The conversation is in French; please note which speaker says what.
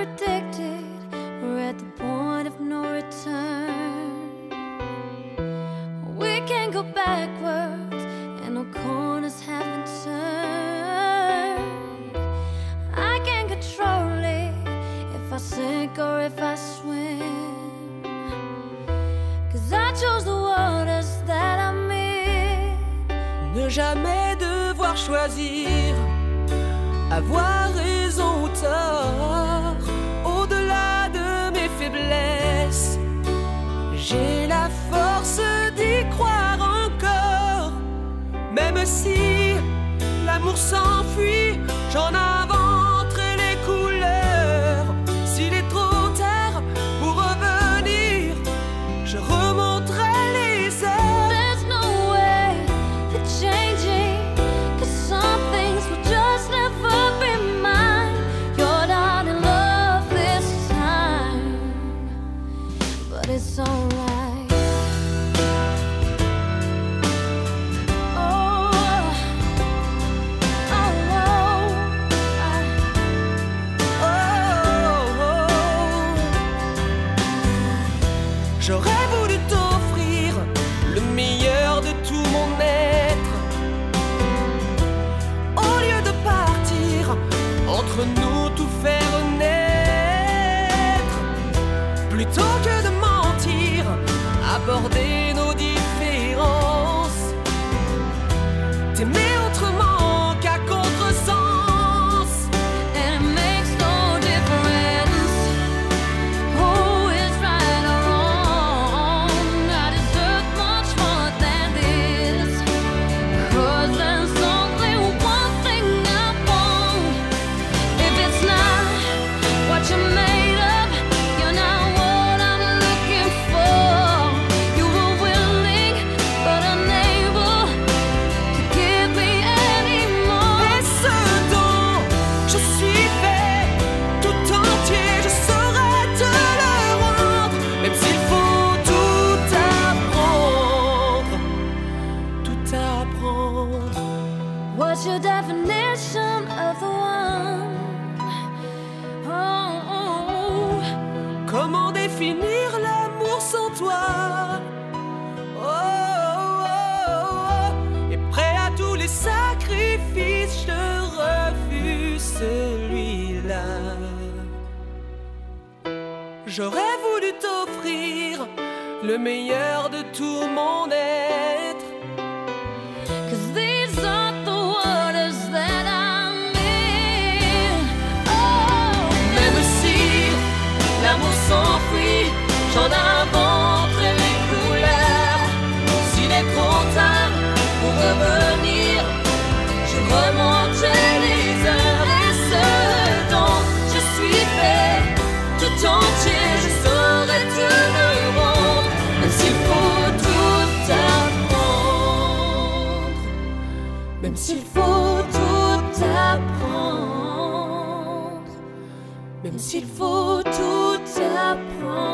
Speaker 1: predicted, we're at the point of no return. We can't go backwards, and no corners haven't turned. I can't control it, if I sink or if I swim, 'cause I chose the waters that I'm in.
Speaker 2: Ne jamais devoir choisir, avoir raison ou tort, au-delà de mes faiblesses, j'ai la force d'y croire encore. Même si l'amour s'enfuit, j'en inventerai les couleurs. S'il est trop tard pour revenir, je remonterai les heures.
Speaker 1: There's no way to changing, 'cause some things will just never be mine. You're not in love this time, but it's alright.
Speaker 2: J'aurais voulu t'offrir le meilleur de tout mon être. Au lieu de partir, entre nous tout faire naître. Plutôt que de mentir, aborder nos différences. T'aimer autrement qu'à contresens.
Speaker 1: And it makes no difference who is right or wrong. I deserve much more than this, 'cause there's only one thing I want. If it's not what you're made of, you're not what I'm looking for. You were willing but unable to give me any more.
Speaker 2: Et ce dont je suis fait, tout entier, je saurais te le rendre. Même s'il faut tout apprendre, tout apprendre.
Speaker 1: What's your definition of the one? Oh,
Speaker 2: Comment définir l'amour sans toi? Oh, oh, oh. Et prêt à tous les sacrifices, je refuse celui-là. J'aurais voulu t'offrir le meilleur de tout mon être.
Speaker 1: 'cause these are the waters that I'm in. Oh,
Speaker 2: Même si l'amour s'enfuit, j'en inventerai les couleurs. S'il est trop tard pour revenir, je remonterai les heures. Et ce dont je suis fait, tout entier, je saurais te le rendre. Même s'il faut tout apprendre, même s'il faut tout apprendre, même s'il faut tout apprendre.